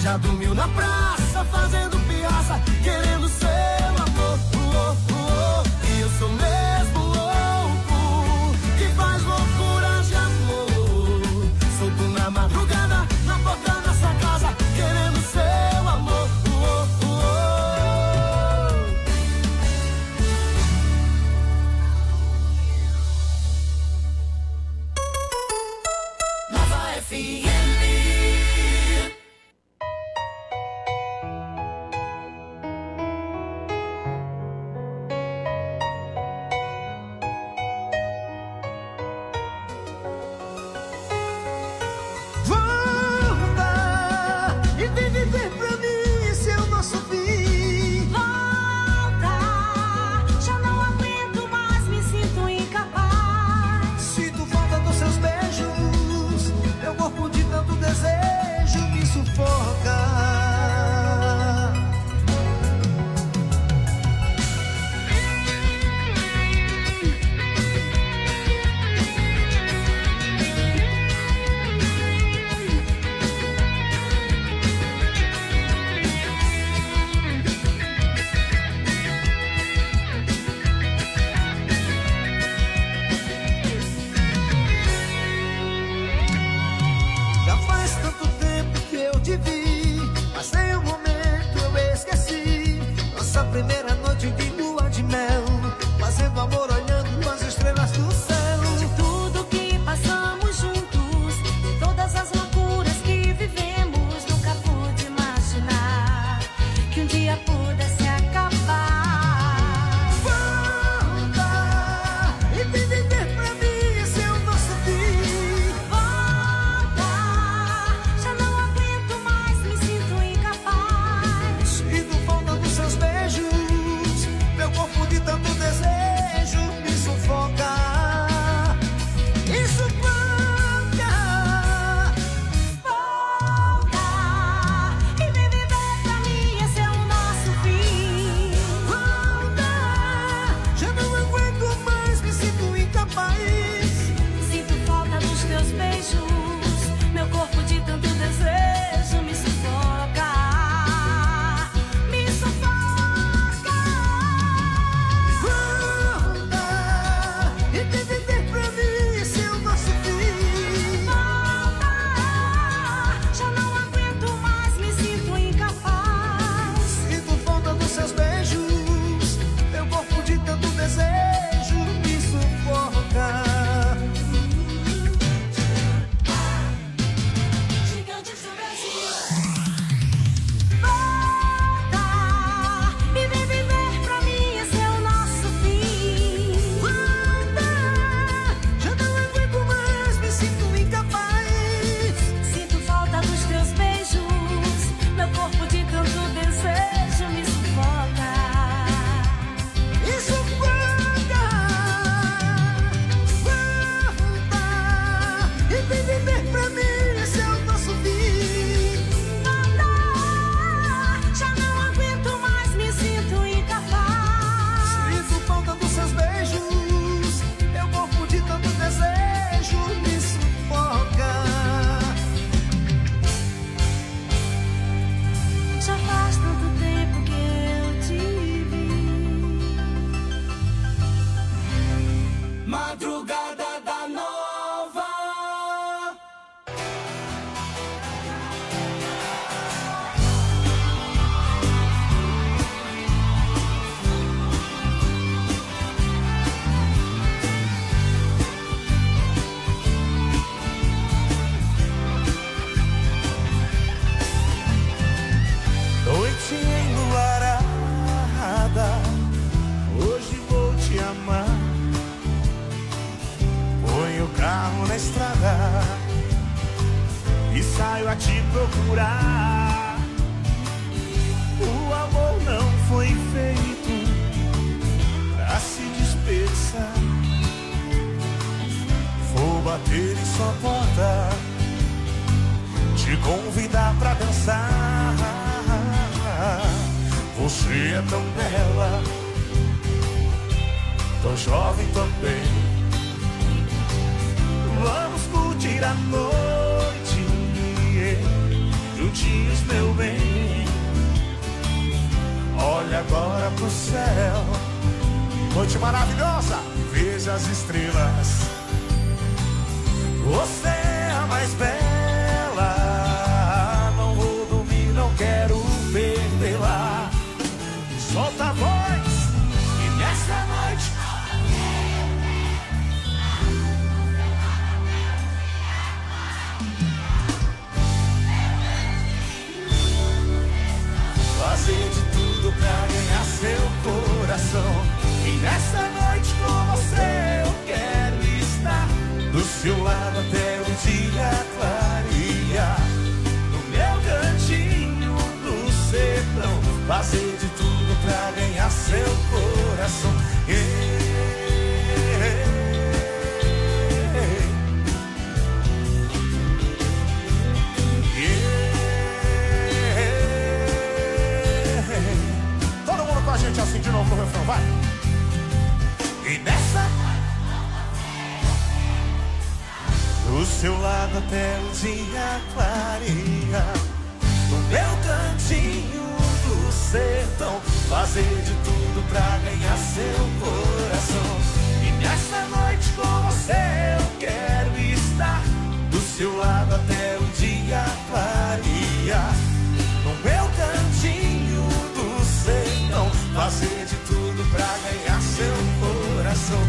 Já dormiu na praça, fazendo piaça, querendo seu amor. E eu sou mesmo louco, que faz loucura de amor. Solto na madrugada, na porta da sua casa, querendo seu amor. Nova FM. Primeira noite de lua de mel, fazendo amor olhando as estrelas do céu. De tudo que passamos juntos, de todas as loucuras que vivemos, nunca pude imaginar que um dia pudesse acabar. Volta e vem viver pra mim, esse é o nosso fim. Volta, já não aguento mais, me sinto incapaz. Sinto falta dos seus beijos, meu corpo de tanto desejo me sufoca. Me sufoca. Volta e vem viver pra mim, esse é o nosso fim. Volta, já não aguento mais, me sinto incapaz. Sinto falta dos teus beijos, meu corpo de tanto desejo me sufoca. Me sufoca. Volta e vem viver pra mim, esse é o nosso fim. Volta, já não aguento mais, me sinto incapaz. Sinto falta dos seus beijos, meu corpo de tanto desejo me sufoca. Gigante do Brasil. Volta e vem viver pra mim, esse é o nosso fim. Volta, já não aguento mais, me sinto incapaz. Sinto falta dos teus beijos, meu corpo de tanto desejo me sufoca. Me sufoca. Volta e vem viver pra mim, esse é o nosso fim. Volta, já não aguento mais, me sinto incapaz. Sinto falta dos seus beijos, meu corpo de tanto desejo me sufoca. Já faz tanto tempo que eu te vi. Madrugada da Nova. Noite enluarada, hoje vou te amar. Ponho o carro na estrada e saio a te procurar. O amor não foi feito pra se dispersar. Vou bater em sua porta, te convidar pra dançar. Você é tão bela, tão jovem também. Vamos curtir a noite juntinhos, meu bem. no céu. Noite maravilhosa, veja as estrelas. Você é a mais bela. Não vou dormir, não quero perdê-la. Solta a voz e nessa noite fazer de tudo pra ganhar seu coração. E nessa noite com você eu quero estar do seu lado até o dia clarear. No meu cantinho do sertão, fazer de tudo pra ganhar seu coração. Todo mundo com a gente assim de novo no refrão, vai! E nessa do seu lado até o dia clarear. No meu cantinho do sertão, fazer de tudo pra ganhar seu coração. E nessa noite com você eu quero estar do seu lado até o dia clarear. No meu cantinho do sertão, fazer de tudo pra ganhar seu coração.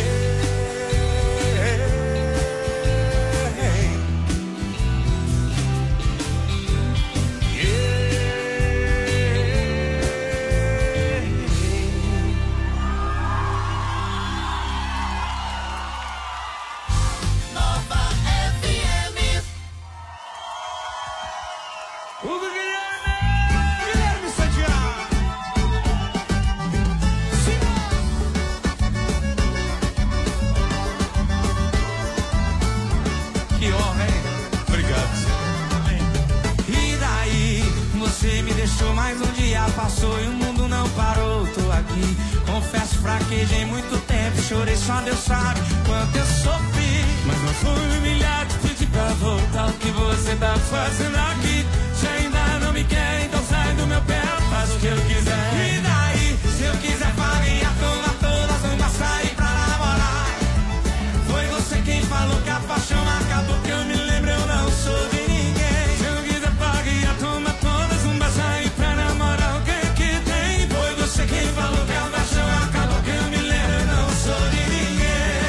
Mais um dia passou e o mundo não parou. Tô aqui, confesso, fraquejei muito tempo. Chorei, só Deus sabe quanto eu sofri. Mas não fui humilhado, pedi pra voltar. O que você tá fazendo aqui? Se ainda não me quer, então sai do meu pé. Faz o que eu quiser. E daí, se eu quiser farinha, toma todas, não vai sair pra namorar. Foi você quem falou que a paixão acabou. Que eu me lembro, eu não sou de ninguém. Se eu quiser farinha, toma todas, não vai sair pra namorar. O que que tem? Foi você quem falou que a paixão acabou. Que eu me lembro, eu não sou de ninguém.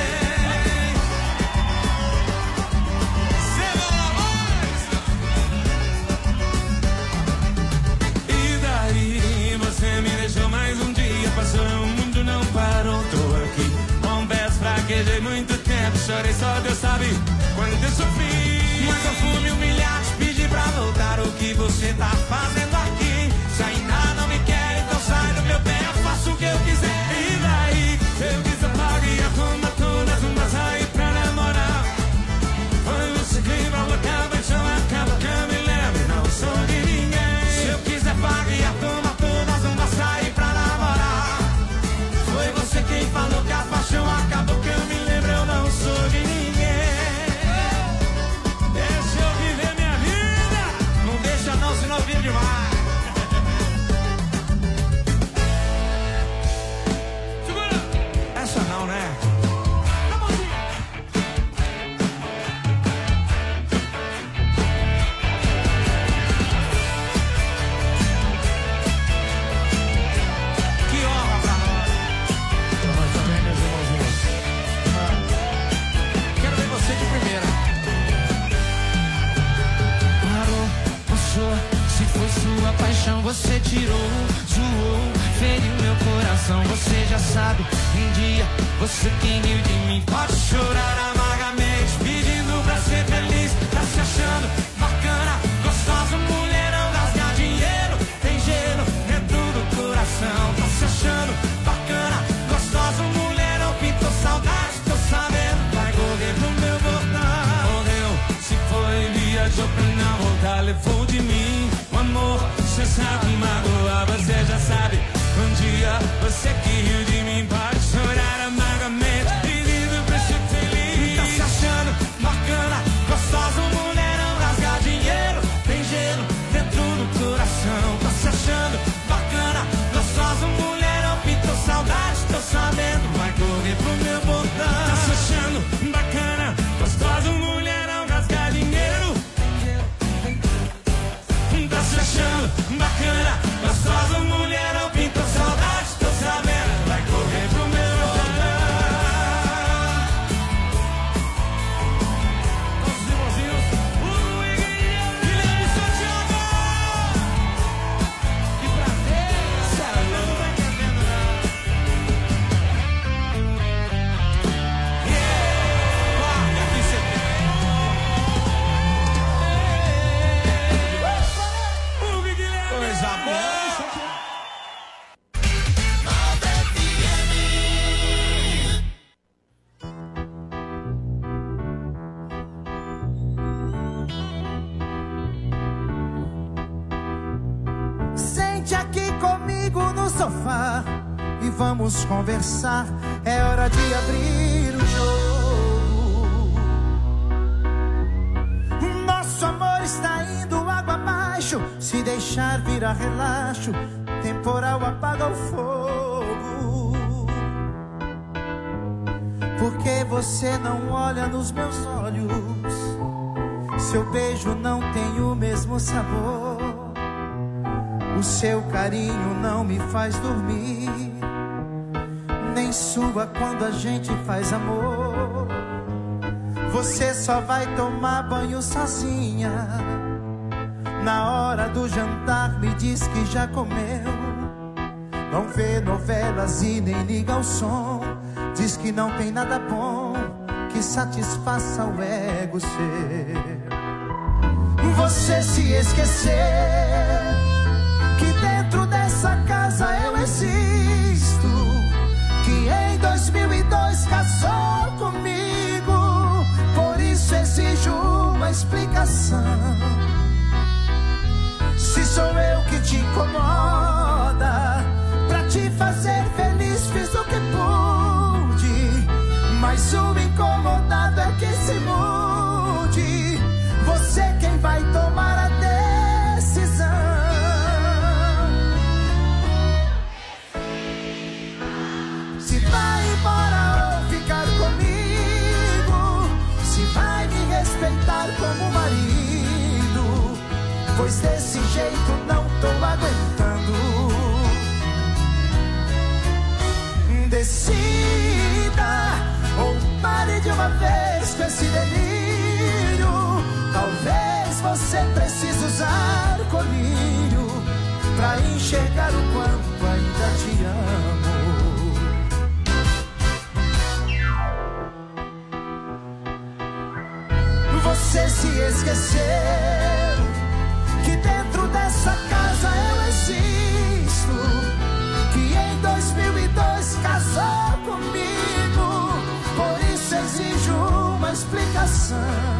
E daí, você me deixou mais um dia. Passou, o mundo não parou. Tô aqui, confesso, fraquejei muito tempo. Chorei, só Deus sabe quando eu sofri. Mas eu fui me humilhar, te pedi pra voltar. O que você tá fazendo aqui? Se ainda não me quer, então sai do meu pé. Eu faço o que eu quiser. E daí, se eu quiser pagar, toma todas, não vai sair pra namorar. Foi você quem falou que a paixão acaba. Que eu me lembro, não sou de ninguém. Se eu quiser pagar, toma todas, não vai sair pra namorar. Foi você quem falou que a paixão acabou. Que eu me lembro, eu não sou de ninguém. Deixa eu viver minha vida. Não deixa não, senão vive demais. Segura. Essa não, né? Na mãozinha. Que honra pra nós. Pra nós também, meus irmãozinhos. Quero ver você de primeira. Parou, passou, se foi sua paixão, você tirou, zoou, feriu meu coração, você já sabe, um dia, você quem riu de mim, pode chorar amargamente, pedindo pra ser feliz, tá se achando bacana, gostosa, mulherão, rasgar dinheiro, tem gelo dentro do coração, tá se achando bacana, gostosa, mulherão, pintou saudade, tô sabendo, vai correr pro meu botão, morreu, se foi, viajou pra não voltar, levou de mim o amor, cê sabe, magoa, você já sabe. Um dia você que riu de mim, pode chorar amargamente, pedindo pra ser feliz. Tá se achando bacana, gostosa, mulherão, rasgar dinheiro, tem gelo dentro do coração. Tá se achando bacana, gostosa, mulherão, bacana, gostosa, mulher, eu pinto saudade, tô sabendo, vai correr pro meu nossos irmãozinhos, Hugo e Guilherme Santiago. E pra ver, sério, não tá entendendo nada. Coisa boa! Sente aqui comigo no sofá e vamos conversar. É hora de abrir o jogo. Nosso amor está indo água abaixo. Se deixar virar relaxo, temporal apaga o fogo. Porque você não olha nos meus olhos, seu beijo não tem o mesmo sabor. O seu carinho não me faz dormir, nem sua quando a gente faz amor. Você só vai tomar banho sozinha. Na hora do jantar me diz que já comeu. Não vê novelas e nem liga o som. Diz que não tem nada bom que satisfaça o ego seu. Você se esqueceu que dentro dessa casa eu existo, que em 2002 casou comigo. Por isso exijo uma explicação. Se sou eu que te incomoda, pra te fazer feliz fiz o que pude, mas o incomodado é que se mude. Você quem vai tomar a decisão. Se vai embora ou ficar comigo, se vai me respeitar como marido, pois desse jeito não tô aguentando. Decida ou pare de uma vez com esse delírio. Talvez você precise usar colírio pra enxergar o quanto ainda te amo. Você se esqueceu que dentro dessa casa eu existo, que em 2002 casou comigo. Por isso exijo uma explicação.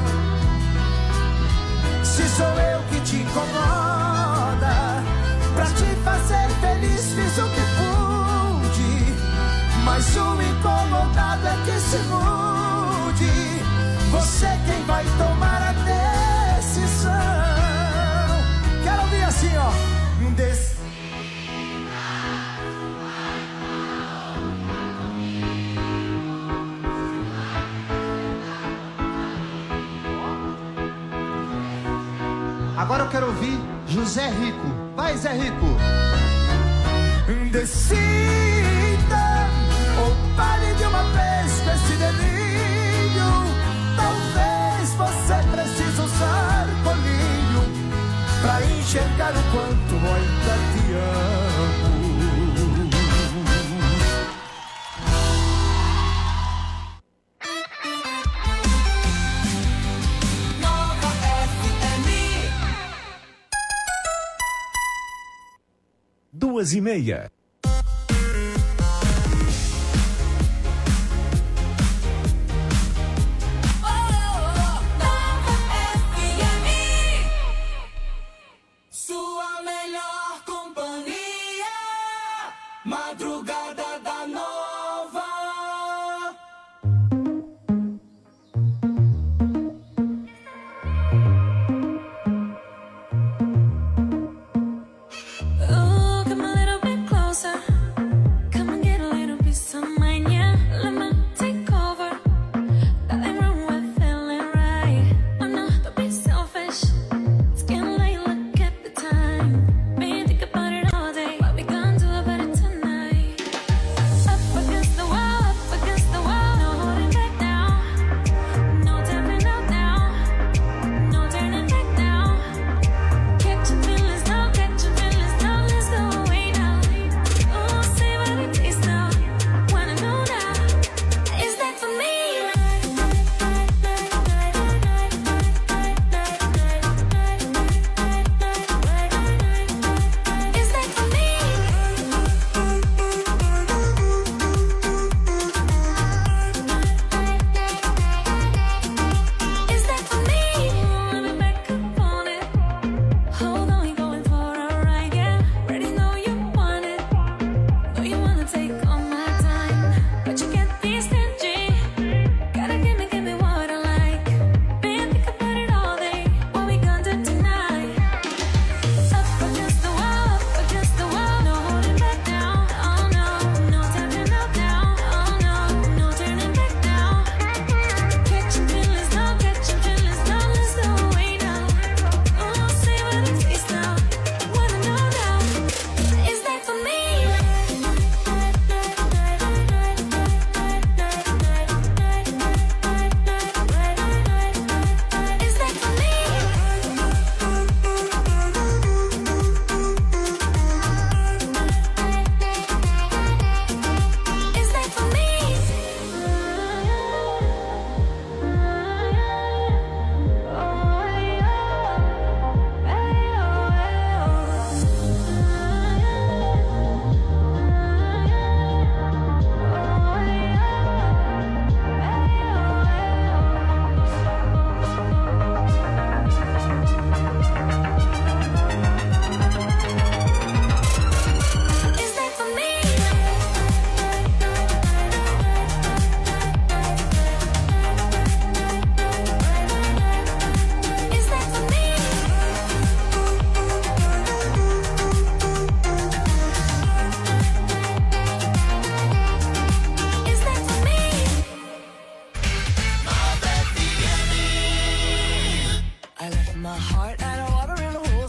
Se sou eu que te incomoda, pra te fazer feliz fiz o que pude, mas o incomodado é que se mude. Você quem vai tomar a decisão. Quero ouvir assim, ó. Agora eu quero ouvir José Rico. Vai, Zé Rico. Decida ou pare de uma vez com esse delírio. Talvez você precise usar colírio pra enxergar o quanto ainda te amo. Nova FM. 2:30. Sua melhor companhia, madrugada da Nova. Oh, come a little bit closer. Come and get a little piece of mine, yeah. Let me take over. Darling, when we're feeling right. Oh no, don't be selfish. It's getting late, look at the time.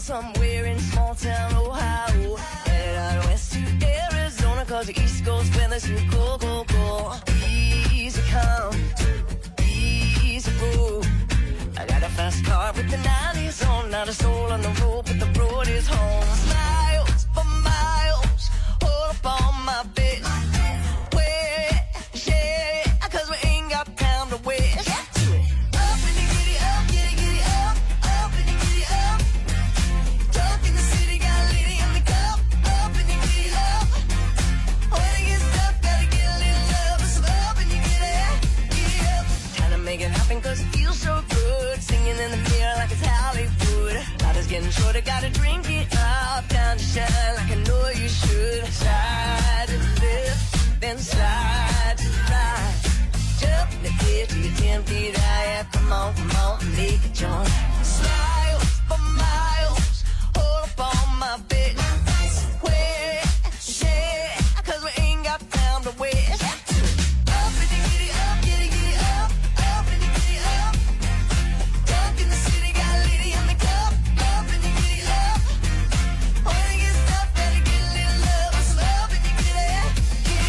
somewhere in small town Ohio. Headed out west to Arizona, cause the East Coast weather's too cold, cold, cold. Easy come, easy go. I got a fast car with the 90s on, not a soul on the road, but the road is home. Miles for miles, hold up on my bed. Wait, yeah, cause we ain't got time to waste. Up and you get it up, get it up, up and you get it up. Talk in the city, got a lady in the cup. Up and you get it up. When it gets tough, gotta get a little love. So up and you get up. Trying to make it happen cause it feels so good. Singing in the mirror like it's Hollywood. Life is getting shorter, gotta drink it up. Time to shine like I know you should. Slide to the left, then slide to the right. Jump in the air till you're 10 feet high. Yeah, come on, make it join. Miles for miles, hold up on my bed. Wait, yeah, cause we ain't got time to waste. Up and you get it up, get it up, up and you get it up. Talk in the city, got a lady in the cup. Up and you get it up. When it gets tough, gotta get a little love. So up and you get it up.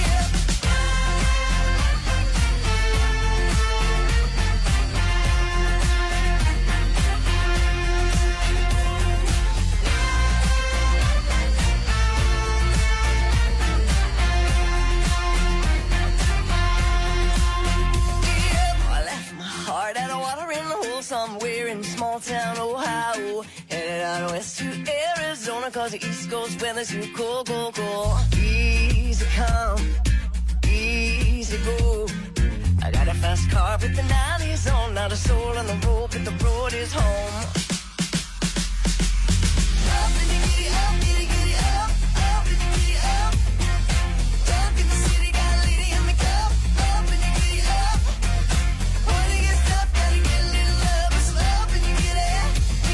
I left my heart at a watering hole somewhere in small town Ohio. Headed out west to Arizona, cause the East Coast weather's too cold, cold, cold. Easy come, easy go. I got a fast car with the 90s on, not a soul on the road, but the road is home. Up and you get it up, get it up, up and you get it up. Talk in the city, got a lady in the cup. Up and you get it up. When it gets tough, gotta get a little love. So up and you get it up.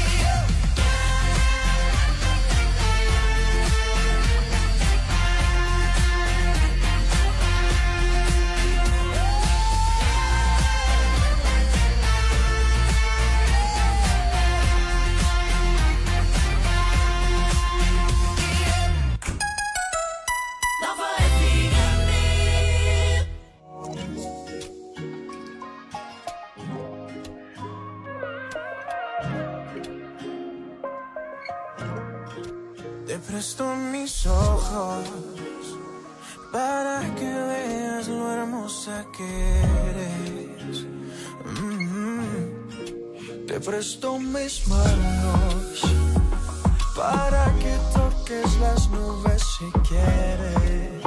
Nova FM. Te presto mis ojos para que veas lo hermosa que eres. Te presto mis manos para que toques las nubes si quieres.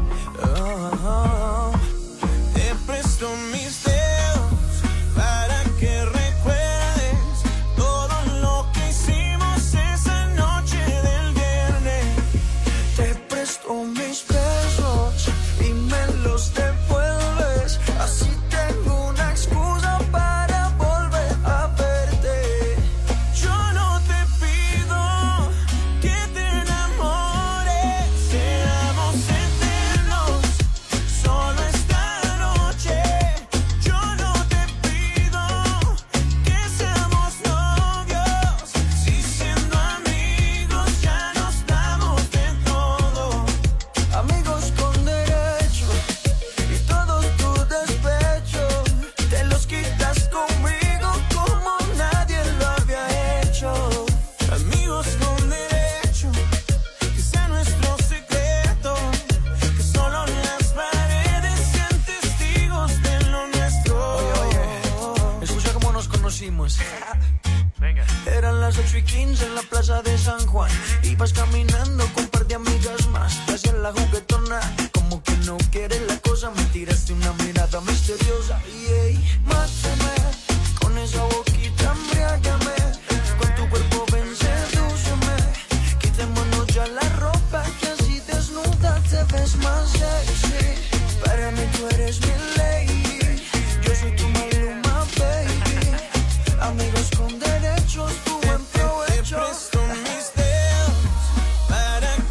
Te presto mis dedos para que recuerdes todo lo que hicimos esa noche del viernes. Te presto mis besos y me los devuelves. Así tengo una excusa para volver a verte. Yo no te pido que te enamores, seamos eternos, solo esta noche. Yo no te pido que seamos novios, si siendo amigos ya nos damos de todo. Amigos con derecho y todos tus despechos te los quitas conmigo como nadie lo había hecho. Amigos con derecho, que sea nuestro secreto, que solo las paredes sean testigos de lo nuestro. Oye, escucha cómo nos conocimos. Eran las 8:15 en la plaza de San Juan. Ibas caminando con un par de amigas más. Te hacías la juguetona, como que no quieres la cosa. Me tiraste una mirada misteriosa. Mátame con esa boquita, embriágame. Con tu cuerpo ven, sedúceme. Quitémonos ya la ropa, que así desnuda te ves más sexy. Para mí tú eres mi lady, yo soy tu Maluma, baby. Amigos con derechos, tu buen provecho. Te presto mis dedos para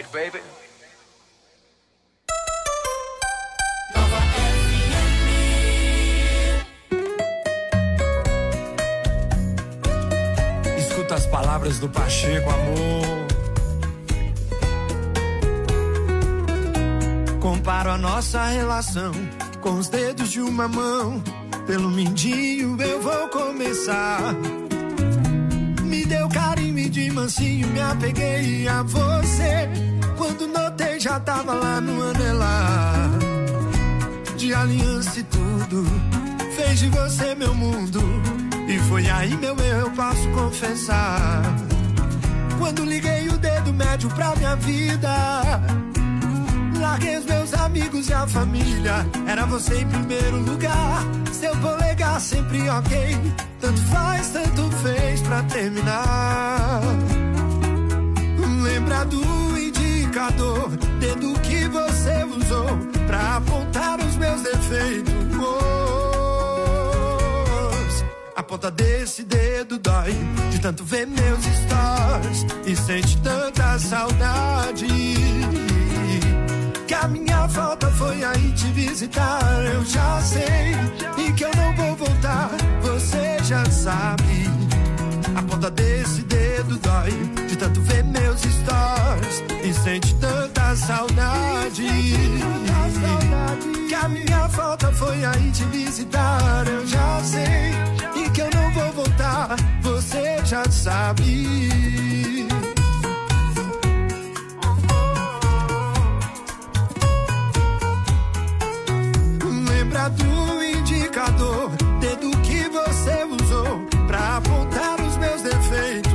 right, baby? Escuta as palavras do Pacheco, amor. Comparo a nossa relação com os dedos de uma mão. Pelo mindinho eu vou começar. Me deu carinho e de mansinho me apeguei a você. Quando notei já tava lá no anelar. De aliança e tudo, fez de você meu mundo. E foi aí meu erro, eu posso confessar. Quando liguei o dedo médio pra minha vida, larguei os meus amigos e a família. Era você em primeiro lugar. Seu polegar sempre ok. Tanto faz, tanto fez pra terminar. Lembra do indicador, dedo que você usou pra apontar os meus defeitos. A ponta desse dedo dói de tanto ver meus stories e sente tanta saudade. Que a minha falta foi aí te visitar, eu já sei. E que eu não vou voltar, você já sabe. A ponta desse dedo dói de tanto ver meus stories e sente tanta saudade. Que a minha falta foi aí te visitar, eu já sei. E que eu não vou voltar, você já sabe. Lembra do indicador, dedo que você usou pra apontar os meus defeitos.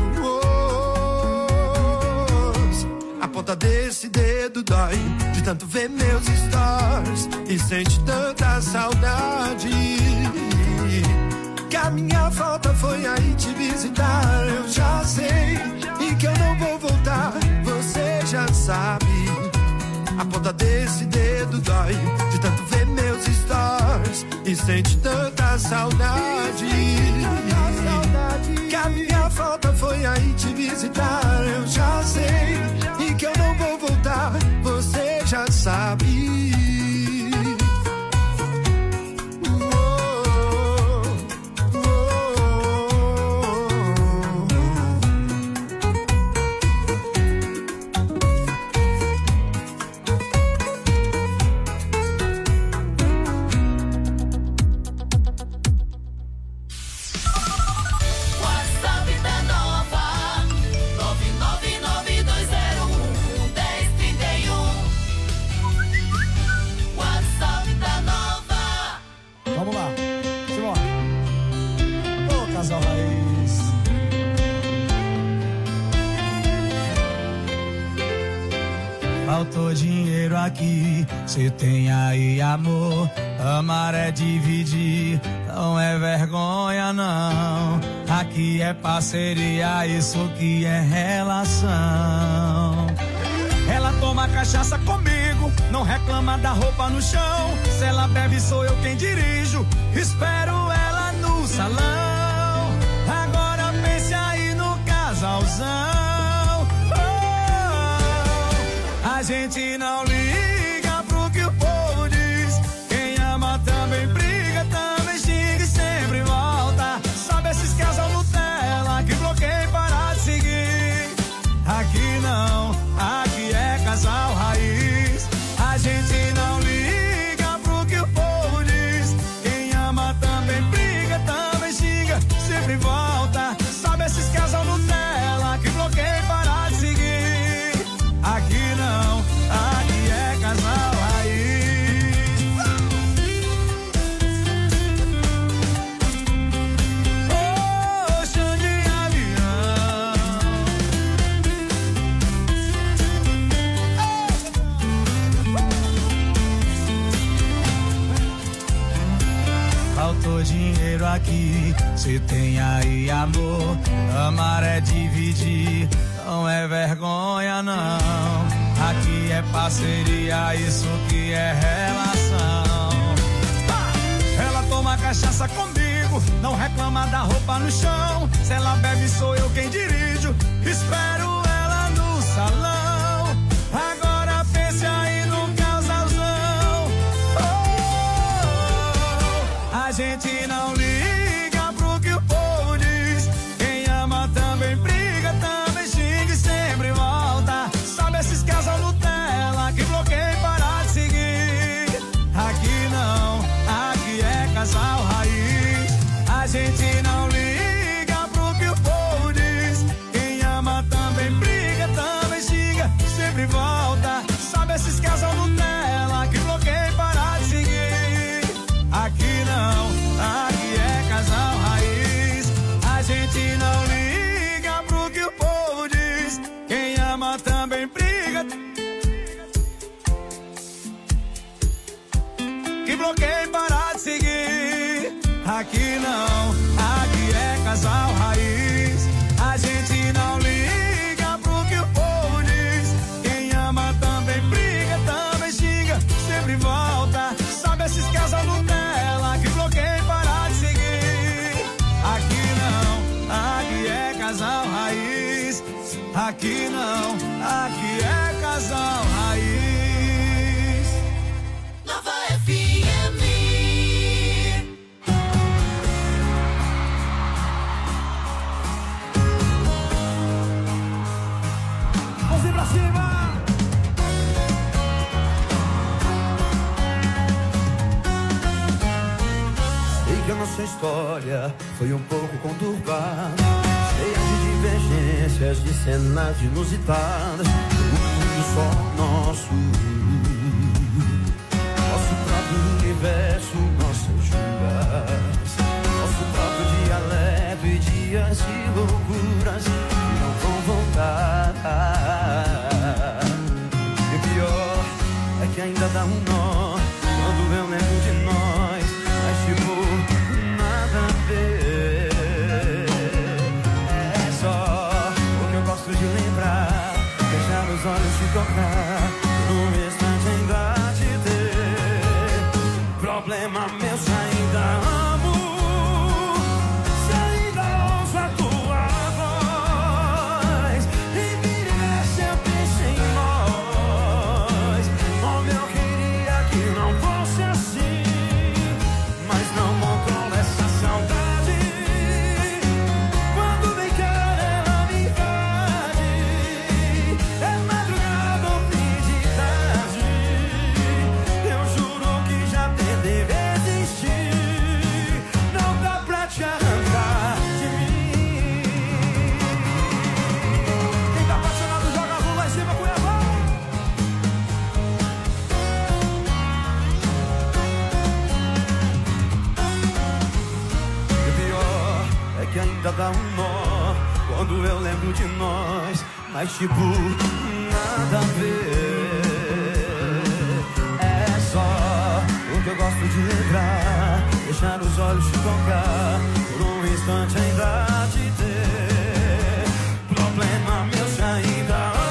A ponta desse dedo dói de tanto ver meus stories e sente tanta saudade. Que a minha falta foi aí te visitar, eu já sei. E que eu não vou voltar, você já sabe. A ponta desse dedo dói de tanto ver meus stories e sente tanta saudade. Que a minha falta foi aí te visitar, eu já sei. E que eu não vou voltar, você já sabe. Faltou dinheiro aqui, cê tem aí amor. Amar é dividir, não é vergonha não. Aqui é parceria, isso que é relação. Ela toma cachaça comigo, não reclama da roupa no chão. Se ela bebe sou eu quem dirijo, espero ela no salão. Agora pense aí no casalzão. A gente não liga pro que o povo diz. Quem ama também briga, também xinga e sempre volta. Sabe esses casal Nutella que bloqueia e para de seguir? Aqui não, aqui é casal raiz. A gente não liga pro que o povo diz. Quem ama também briga, também xinga, sempre volta. Sabe esses casal Nutella que bloqueia e para de seguir? Aqui não, aqui é casal raiz. Oh, chão de avião. Faltou dinheiro aqui, cê tem aí amor. Amar é dividir, não é vergonha não. Aqui é parceria, isso que é relação. Ela toma cachaça comigo, não reclama da roupa no chão. Se ela bebe sou eu quem dirijo, espero ela no salão. Aqui não, aqui é Casal Raiz. Nova FM. Vamos ir pra cima. Sei que a nossa história foi um pouco conturbada, cheia de divergências, de cenas inusitadas. Um mundo só nosso, nosso próprio universo, nossas juras, nosso próprio dialeto e dias de loucuras que não vão voltar. E o pior é que ainda dá um nó quando eu lembro de nós, mas tipo, nada a ver. É só o que eu gosto de lembrar, fechar os olhos e tocar, num instante ainda te ter. Problema meu se ainda amo, se ainda ouço a tua voz, e vira e mexe eu penso em nós. Como eu queria que não fosse assim, mas não controlo essa saudade. Quando vem cara ela me invade, é madrugada ou fim de tarde. Eu juro que já tentei resistir, não dá pra te arrancar de mim. Quem tá apaixonado joga a mão lá em cima, Cuiabá. E o pior é que ainda dá um nó quando eu lembro de nós, mas tipo, nada a ver. É só o que eu gosto de lembrar, fechar os olhos e tocar, por um instante ainda te ter. Problema meu se ainda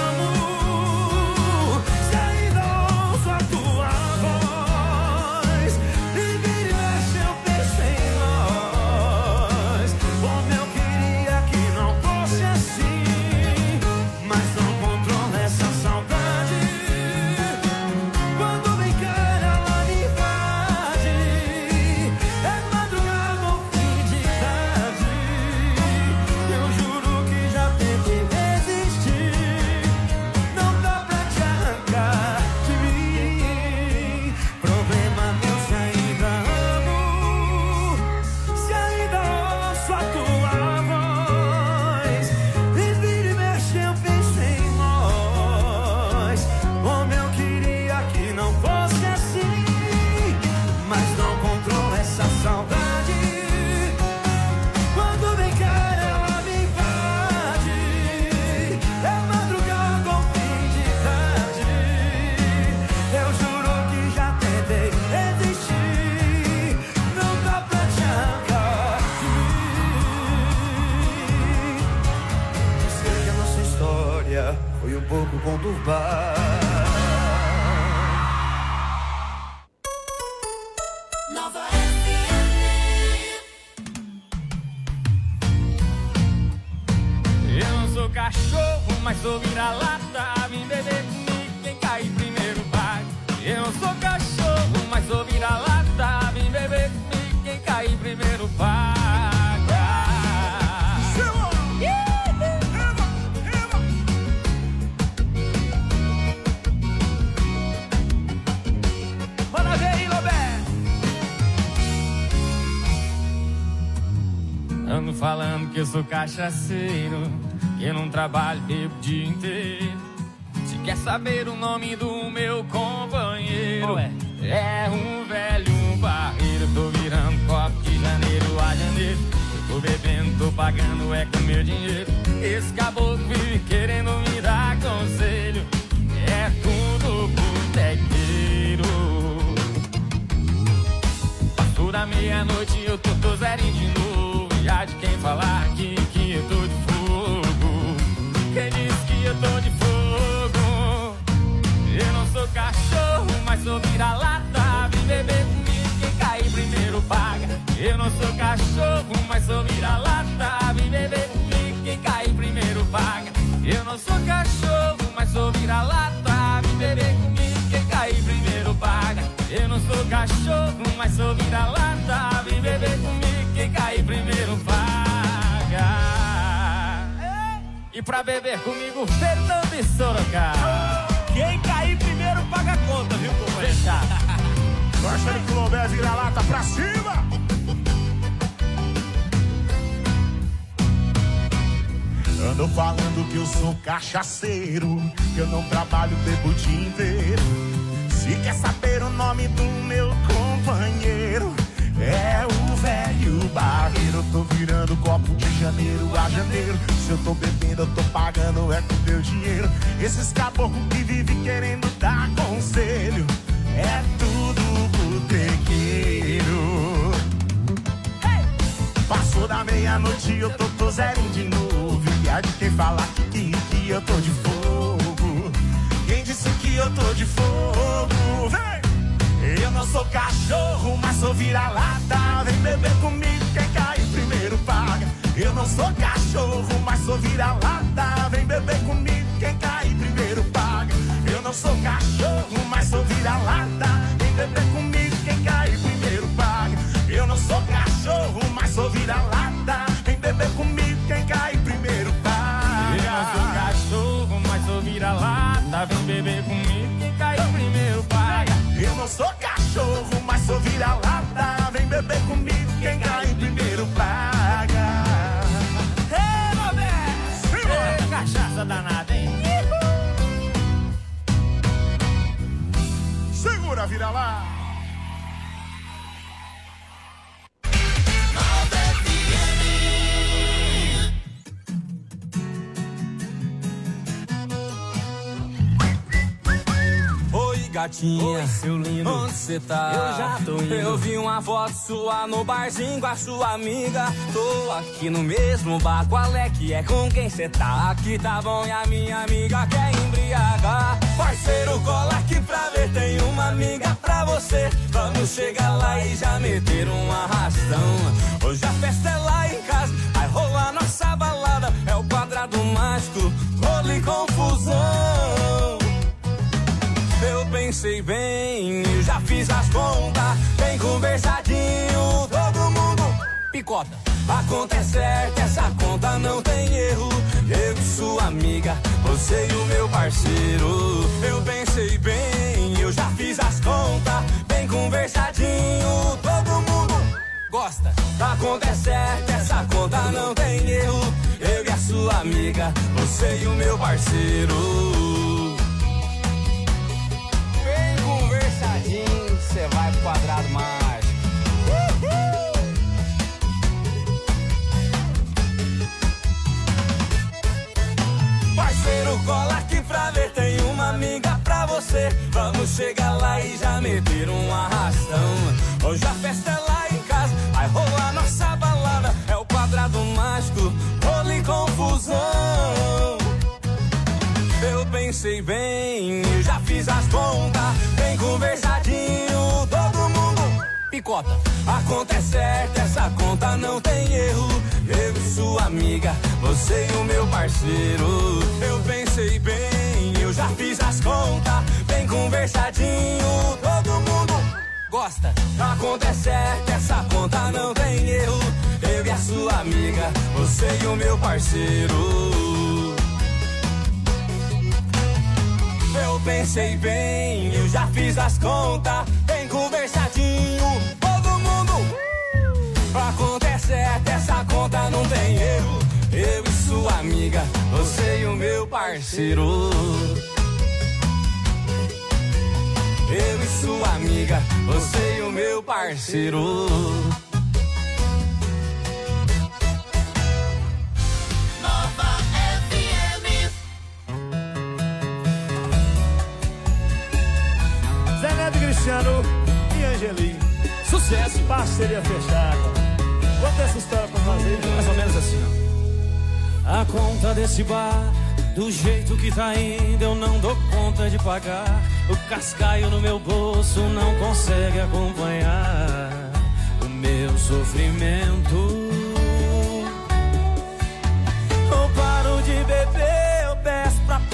amo, se ainda ouço a tua voz, e vira e mexe eu penso em nós. Como eu queria que não fosse assim, mas não controlo essa saudade. Quando vem cara ela me invade, é madrugada ou fim de tarde. Eu juro que já tentei resistir, não dá pra te arrancar de mim. Problema meu se ainda amo, se ainda ouço a tua voz, e vira e mexe eu penso em nós. Como eu queria que não fosse assim, mas não controlo essa saudade. Quando vem cara ela me invade, é madrugada ou fim de tarde. Eu juro que já tentei resistir, não dá pra te arrancar de mim. Sei que a nossa história foi um pouco conturbada. Nova FM. Eu não sou cachorro, mas sou vira-lata. Vim beber comigo, quem cair primeiro paga. Eu não sou cachorro, mas sou vira-lata. Vim beber comigo, quem cair primeiro paga. Manda ver aí, Lobé. Ando falando que eu sou cachaceiro, que eu não trabalho, bebo o dia inteiro. Se quer saber o nome do meu companheiro, é um velho barreiro. Tô virando copo de janeiro a janeiro. Eu tô bebendo, tô pagando, é com meu dinheiro. Esse caboclo vive querendo me dar conselho, é tudo botequeiro. Passou da meia-noite, eu tô zerinho de novo. E há de quem falar aqui que eu tô de fogo. Quem disse que eu tô de fogo? Eu não sou cachorro, mas sou vira-lata. Vem beber comigo, quem cair primeiro paga. Eu não sou cachorro, mas sou vira-lata. Vem beber comigo, quem cair primeiro paga. Eu não cachorro, mas sou vira-lata. Vem beber comigo, quem cair primeiro paga. Eu não sou cachorro, mas sou vira-lata. Vem beber comigo, quem cair primeiro paga. E pra beber comigo, Fernando e Sorocaba. Quem cair primeiro paga a conta, viu, companheiro? Fechado. Gosta de Colomé, vira-lata pra cima. Ando falando que eu sou cachaceiro, que eu não trabalho, bebo o dia inteiro. Se quer saber o nome do meu companheiro, é o velho barreiro. Eu tô virando copo de janeiro a janeiro. Se eu tô bebendo, eu tô pagando, é com teu dinheiro. Esses caboclos que vivem querendo dar conselho, é tudo botequeiro. Passou da meia-noite e eu tô zerinho de novo. E há de quem falar que eu tô de fogo. Quem disse que eu tô de fogo? Vem! Eu não sou cachorro, mas sou vira-lata. Vem beber comigo, quem cair primeiro paga. Eu não sou cachorro, mas sou vira-lata. Vem beber comigo, quem cair primeiro paga. Eu não sou cachorro, mas sou vira-lata. Vem beber comigo, quem cair primeiro paga. Eu não sou cachorro, mas sou vira-lata. Vem beber comigo, quem cair primeiro paga. Eu não sou cachorro, mas sou vira-lata. Vem beber comigo, quem cair primeiro paga. Eu não sou cachorro, mas sou vira-lata. Vem beber comigo, quem cair primeiro paga. Ei, Roberto! Cachaça danada, hein? Segura, vira-lá. Gatinha, oi, seu lindo, onde cê tá? Eu já tô indo. Eu vi uma foto sua no barzinho com a sua amiga. Tô aqui no mesmo bar, qual é que é? Com quem cê tá? Aqui tá bom e a minha amiga quer embriagar. Parceiro, cola aqui pra ver, tem uma amiga pra você. Vamos chegar lá e já meter um arrastão. Hoje a festa é lá em casa, vai rolar nossa balada. É o quadrado mágico, rolo e confusão. Eu pensei bem, eu já fiz as contas. Bem conversadinho, todo mundo picota. A conta é certa, essa conta não tem erro. Eu e sua amiga, você e o meu parceiro. Eu pensei bem, eu já fiz as contas. Bem conversadinho, todo mundo gosta. A conta é certa, essa conta não tem erro. Eu e a sua amiga, você e o meu parceiro. Você vai pro quadrado mágico. Parceiro, cola aqui pra ver, tem uma amiga pra você. Vamos chegar lá e já meter um arrastão. Hoje a festa é lá em casa, vai rolar nossa balada. É o quadrado mágico, rolo e confusão. Eu pensei bem, eu já fiz as contas. Bem conversadinho, todo mundo picota. A conta é certa, essa conta não tem erro. Eu e sua amiga, você e o meu parceiro. Eu pensei bem, eu já fiz as contas. Bem conversadinho, todo mundo gosta. A conta é certa, essa conta não tem erro. Eu e a sua amiga, você e o meu parceiro. Eu pensei bem, eu já fiz as contas. Bem conversadinho, todo mundo. A conta é certa, essa conta não tem erro. Eu e sua amiga, você e o meu parceiro. Eu e sua amiga, você e o meu parceiro. Cristiano e Angelim. Sucesso. Parceria fechada. Conta essa história pra nós aí. Mais ou menos assim, ó. A conta desse bar, do jeito que tá indo, eu não dou conta de pagar. O cascaio no meu bolso não consegue acompanhar o meu sofrimento. Eu paro de beber, eu peço pra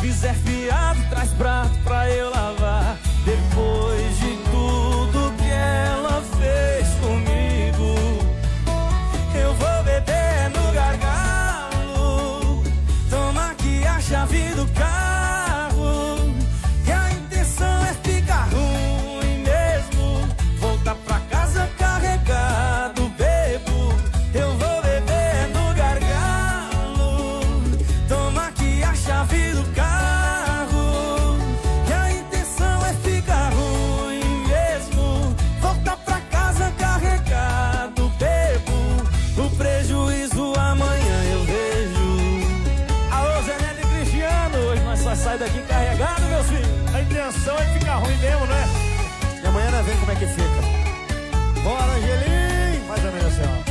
quiser fiado, traz prato pra eu lavar. Depois de tudo que ela fez comigo, eu vou beber no gargalo. Toma aqui a chave do carro, que a intenção é ficar ruim mesmo. Voltar pra casa carregado, bebo. Eu vou beber no gargalo. Toma aqui a chave do carro, que a intenção é ficar ruim mesmo. Voltar pra casa carregado, bebo. O prejuízo amanhã eu vejo. Alô, Zé Neto e Cristiano, hoje nós só sai daqui carregado, meus filhos. A intenção é ficar ruim mesmo, né? E amanhã nós vemos como é que fica. Bora, Angelim! Mais ou menos assim, ó.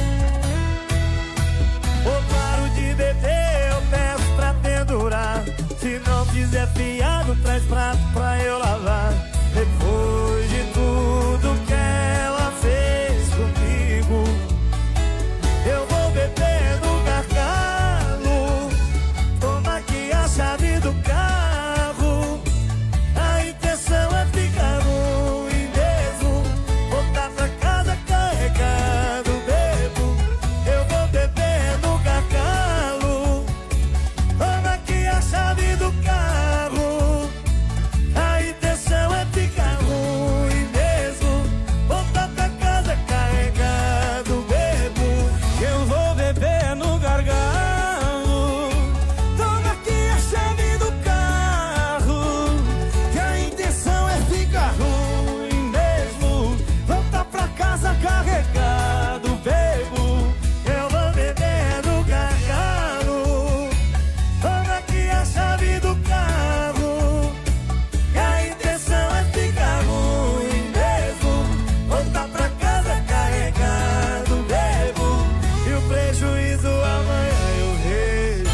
Ou paro de beber, eu peço pra pendurar. Se não quiser fiado, traz prato pra eu lavar. Depois de tudo que ela fez comigo, eu vou beber no gargalo. Toma aqui a chave do carro, a intenção é ficar ruim mesmo. Voltar pra casa carregado, bebo. Eu vou beber no gargalo. Toma aqui a chave do carro, a intenção é ficar ruim mesmo. Voltar pra casa carregado, bebo. Eu vou beber no gargalo. Toma aqui a chave do carro, que a intenção é ficar ruim mesmo. Voltar pra casa carregado, bebo. Eu vou beber no gargalo. Toma aqui a chave do carro, que a intenção é ficar ruim mesmo. Voltar pra casa carregado, bebo. E o prejuízo amanhã eu vejo.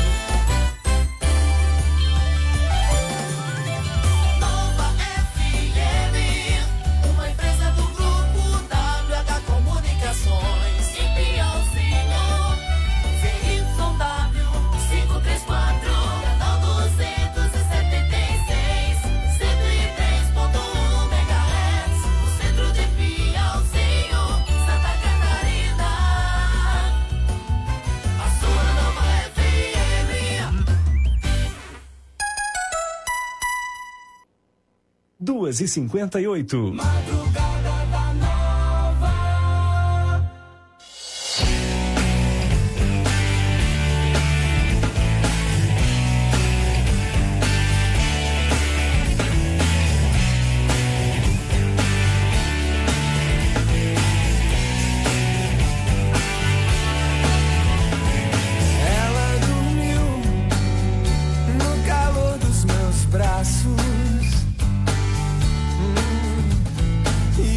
Nova FM, uma empresa do grupo WH Comunicações. Em Pionzinho, ZYW 534, canal 276, 103.1 MHz, no centro de Pionzinho, Santa Catarina. A sua Nova FM. 2h58. Madrugada da Nova. Ela dormiu no calor dos meus braços. E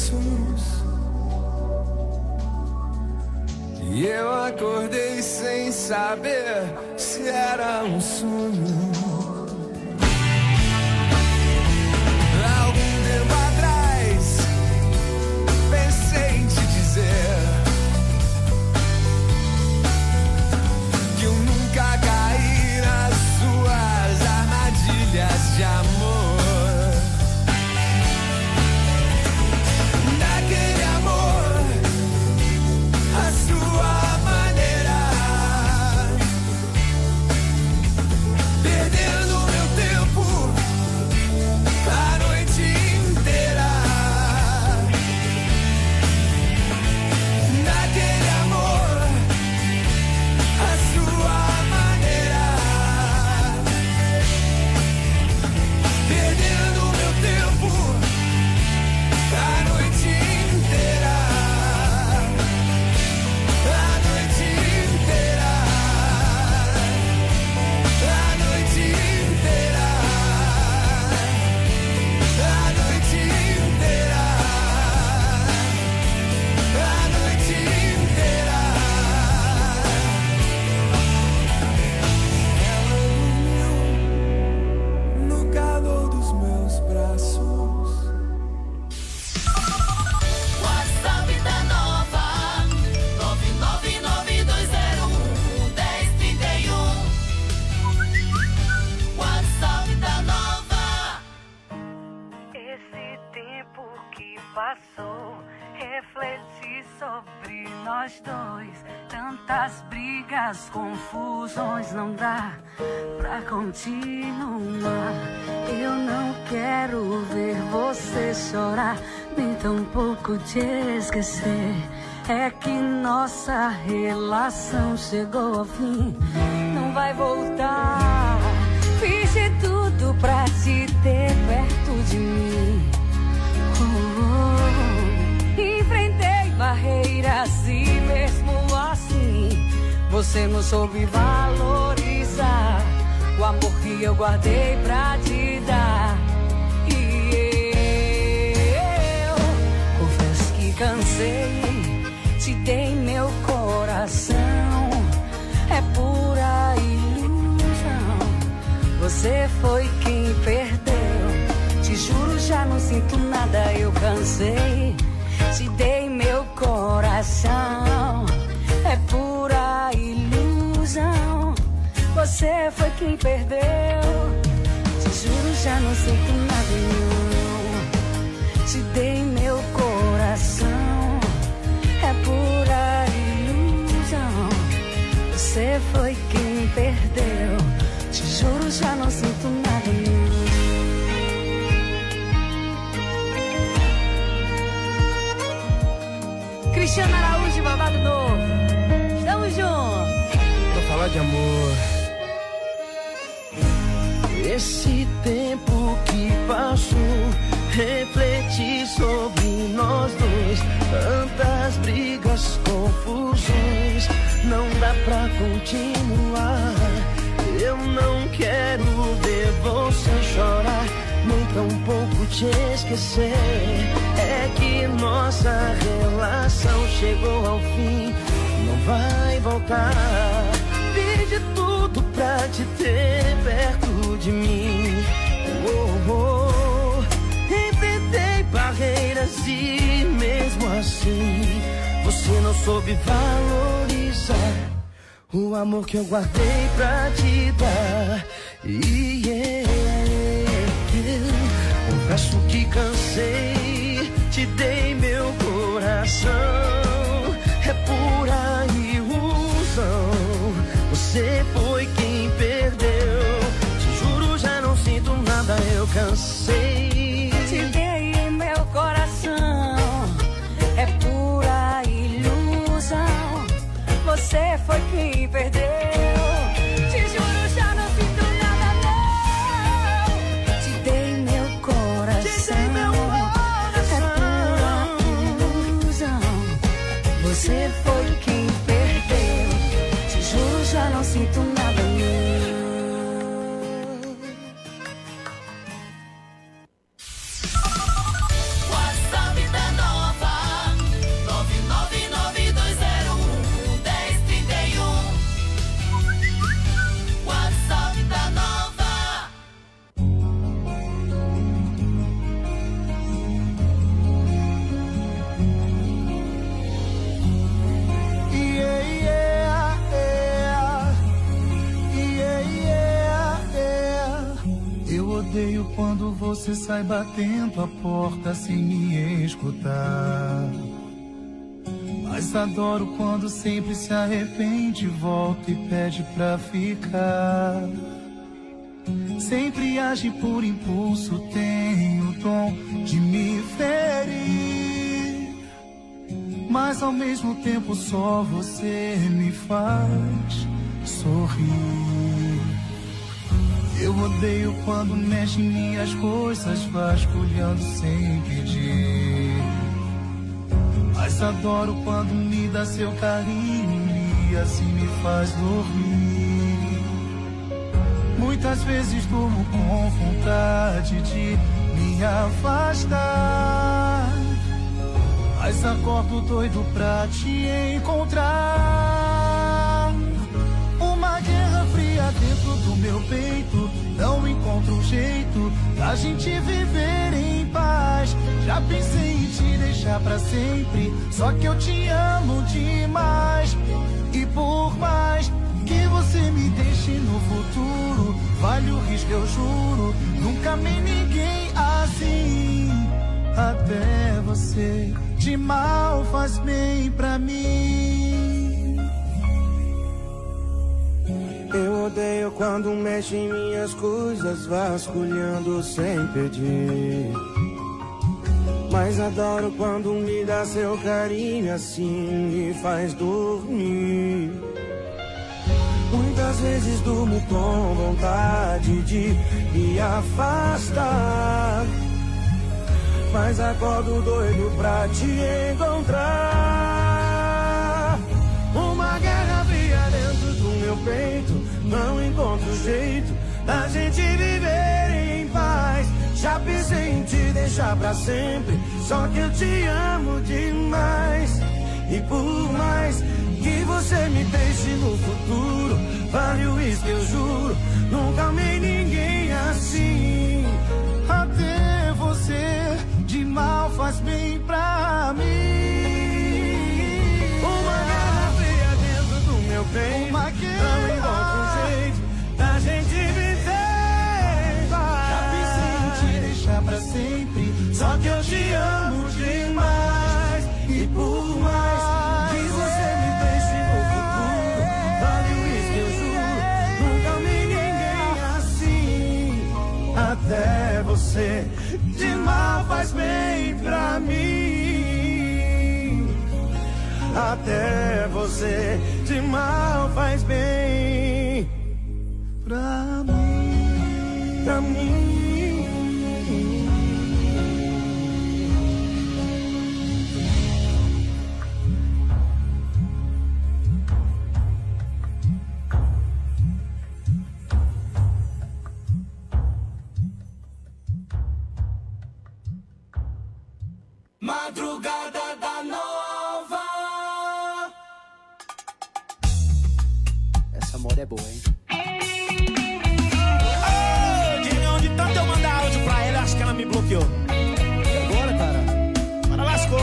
braços. E eu acordei sem saber se era um sonho. Algum tempo atrás pensei em te dizer que eu nunca caí nas suas armadilhas de amor. Naquele amor, a sua maneira, perdendo meu tempo a noite inteira. Naquele amor, a sua maneira, perdendo meu tempo a noite inteira. A noite inteira. A noite inteira. A noite inteira. A noite inteira. Ela dormiu no calor dos meus braços. WhatsApp da Nova 999201031. WhatsApp da Nova. Esse tempo que passou, refleti sobre nós dois. Tantas brigas, confusões, não dá pra continuar. Eu não quero ver você chorar, nem tampouco te esquecer. É que nossa relação chegou ao fim, não vai voltar. Fiz de tudo pra te ter perto de mim. Enfrentei barreiras e mesmo assim você não soube valorizar o amor que eu guardei pra te dar. E eu confesso que cansei, te dei meu coração. É pura ilusão, você foi quem perdeu. Te juro, já não sinto nada, eu cansei. Te dei meu coração, é pura ilusão. Você foi quem perdeu. Te juro, já não sinto nada, não. Te dei meu coração, é pura ilusão. Você foi quem perdeu. Te juro, já não sinto nada, não. Cristiano Araújo, Babado Novo. Tamo junto. Pra falar de amor. Esse tempo que passou, refleti sobre nós dois. Tantas brigas, confusões, não dá pra continuar. Eu não quero ver você chorar, nem tampouco te esquecer. É que nossa relação chegou ao fim, não vai voltar. Fiz de tudo pra te ter perto de mim. Enfrentei barreiras e mesmo assim você não soube valorizar o amor que eu guardei pra te dar. Confesso que cansei, te dei meu coração. É pura ilusão, você foi quem perdeu. Te juro, já não sinto nada, eu cansei. Te dei meu coração, é pura ilusão. Você foi quem perdeu. Te juro, já não sinto nada, não. Te dei meu coração, é pura ilusão. Você foi quem perdeu. Te juro, já não sinto nada, não. WhatsApp da Nova. odeio quando você sai batendo a porta sem me escutar. Mas adoro quando sempre se arrepende, volta e pede pra ficar. Sempre age por impulso, tem o dom de me ferir. Mas ao mesmo tempo só você me faz sorrir. Eu odeio quando mexe em minhas coisas, vasculhando sem pedir. Mas adoro quando me dá seu carinho e assim me faz dormir. Muitas vezes durmo com vontade de me afastar, mas acordo doido pra te encontrar. Uma guerra fria dentro do meu peito, não encontro um jeito da gente viver em paz. Já pensei em te deixar pra sempre, só que eu te amo demais. E por mais que você me deixe no futuro, vale o risco, eu juro. Nunca amei ninguém assim. Até você de mal faz bem pra mim. Eu odeio quando mexe em minhas coisas, vasculhando sem pedir. Mas adoro quando me dá seu carinho, assim me faz dormir. Muitas vezes durmo com vontade de me afastar, mas acordo doido pra te encontrar. Uma guerra fria dentro do meu peito, não encontro jeito da gente viver em paz. Já pensei em te deixar pra sempre, só que eu te amo demais. E por mais que você me deixe no futuro, vale o risco, eu juro. Nunca amei ninguém assim. Até você de mal faz bem pra mim. Uma guerra fria dentro do meu peito, não encontro um jeito da gente viver. Já pensei em te deixar pra sempre, só que eu te amo demais. E por mais que você me deixe no futuro, vale o risco, eu juro. Nunca amei ninguém assim. Até você de mal faz bem pra mim. Até você de mal faz bem pra mim. Pra mim. Madrugada da Nova. Essa moda é boa, hein? Ô, Diego, de tanto eu mandar áudio pra ela, acho que ela me bloqueou. E agora, cara? Agora lascou.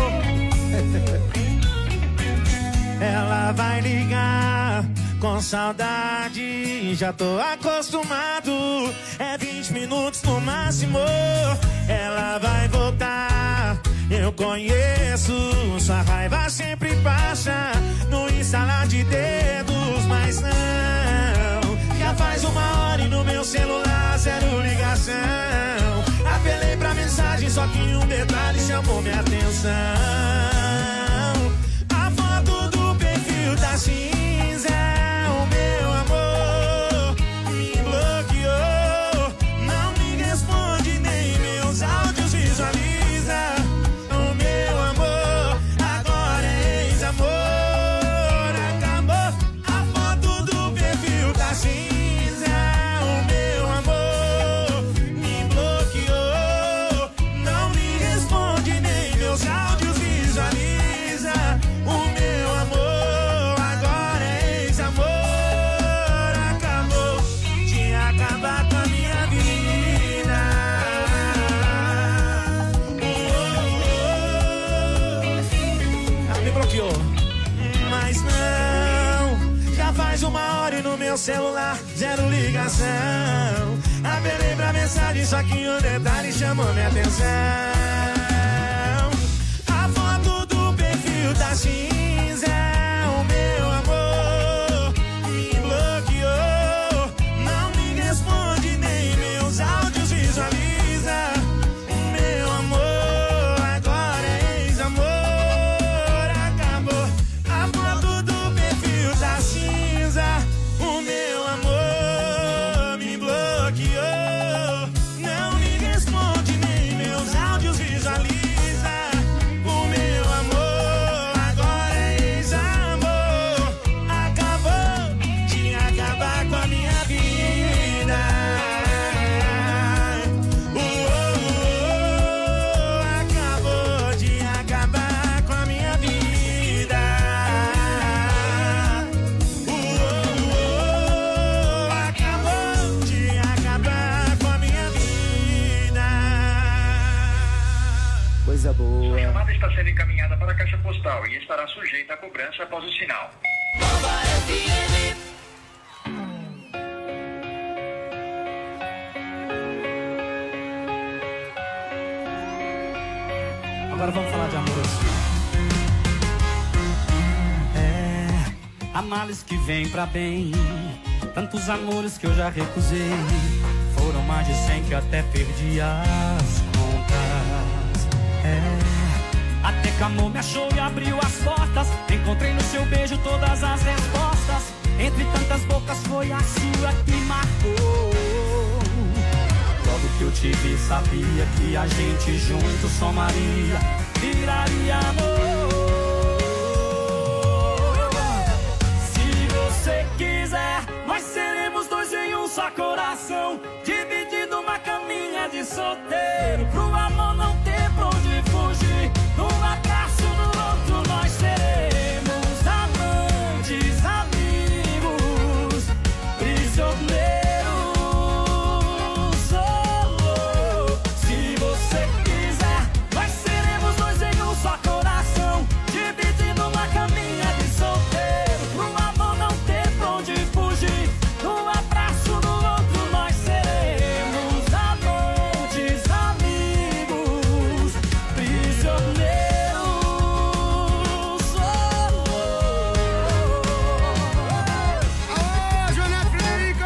Ela vai ligar com saudade, já tô acostumado. É 20 minutos no máximo. Ela vai voltar, eu conheço. Sua raiva sempre passa no instalar de dedos, mas não. Já faz 1 hora e no meu celular zero ligação. Apelei pra mensagem, só que um detalhe chamou minha atenção. A foto do perfil da cinza, o meu amor me bloqueou. Não me responde nem meus áudios visualiza. O meu amor agora é ex-amor. Acabou a foto do perfil da cinza. O meu amor me bloqueou. Não me responde nem meus áudios visualiza. O meu amor agora é ex-amor. Acabou de acabar com a minha vida. Ela me bloqueou. Mas não, já faz 1 hora e no meu celular zero ligação. Apelei pra mensagem, Só que um detalhe chamou minha atenção. A foto do perfil da cinza. O meu amor me bloqueou. Não me responde nem meus áudios visualiza. O meu amor agora é ex-amor. Acabou a foto do perfil da cinza. O meu amor me bloqueou. Não me responde nem meus áudios visualiza. O meu amor agora é ex-amor. Acabou de acabar com a minha vida. Acabou de acabar com a minha vida. Acabou de acabar com a minha vida. Coisa boa. Sua chamada está sendo encaminhada para a caixa postal e estará sujeita a cobrança após o sinal. Agora vamos falar de amor. Há males que vêm pra bem. Tantos amores que eu já recusei. Foram mais de 100 que até perdi as contas. Até que o amor me achou e abriu as portas. Encontrei no seu beijo todas as respostas. Entre tantas bocas foi a sua que marcou. Logo que eu te vi sabia que a gente junto somaria, viraria amor. Se você quiser, nós seremos dois em um só coração, dividindo uma caminha de solteiro, pro amor não ter pra onde fugir. Num abraço no outro nós seremos amantes, amigos, prisioneiros. Se você quiser, nós seremos dois em um só coração, dividindo uma caminha de solteiro, pro amor não ter pra onde fugir. Num abraço no outro nós seremos amantes, amigos, prisioneiros. Alô, Juliette Frederico!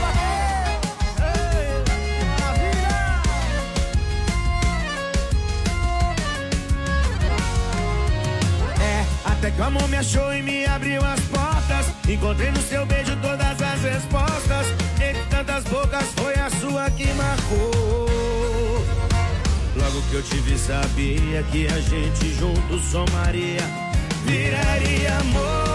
Até que o amor me achou e me abriu as portas. Encontrei no seu beijo todas as respostas. Entre tantas bocas foi a sua que marcou. Logo que eu te vi sabia que a gente junto somaria, viraria amor.